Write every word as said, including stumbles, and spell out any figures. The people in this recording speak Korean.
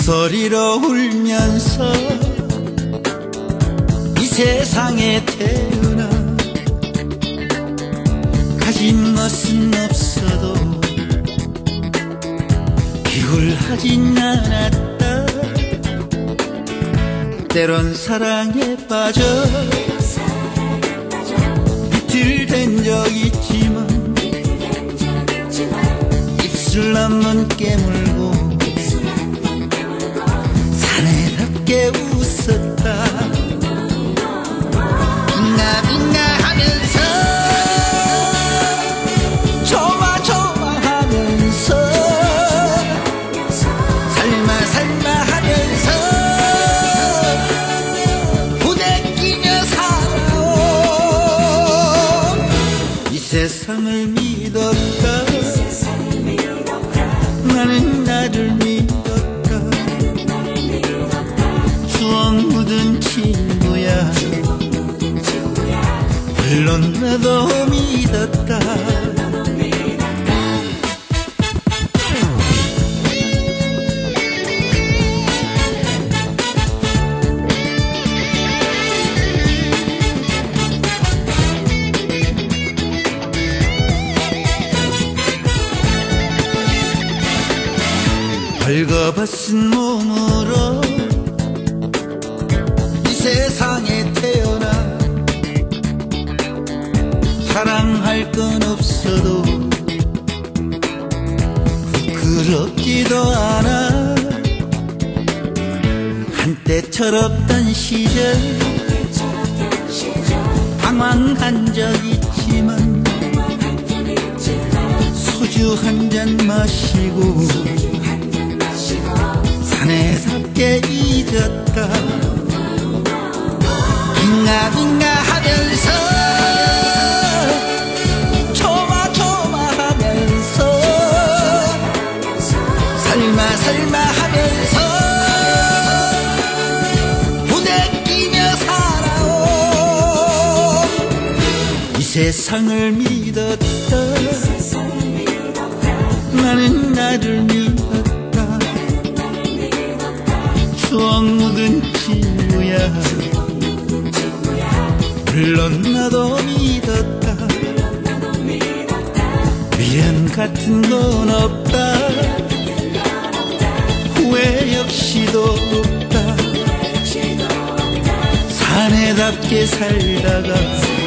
소리로 울면서 이 세상에 태어나 가진 것은 없어도 비굴하진 않았다. 때론 사랑에 빠져 이틀 된 적 있지만 입술 한번 깨물고 사내답게 웃었다. 빙가빙가 하면서 좋아 좋아 하면서 살마 살마 하면서 부대끼며 살아온 이 세상을 믿었다. 나는 나를 믿었다. 추억 묻은 친구야 물론 나도 믿었다. 벌거벗은 몸으로 이 세상에 태어나 사랑할 건 없어도 부끄럽지도 않아. 한때 철없던 시절 방황한 적 있지만 소주 한 잔 마시고 사내답게 잊었다. 빙가빙가 하면서 좋아 좋아 하면서 살마 살마 하면서 부대끼며 살아온 이 세상을 믿었다. 나는 나를 믿었다. 추억 묻은 친구야 물론 나도 믿었다. 미련 같은 건 없다. 후회 역시도 없다. 사내답게 살다가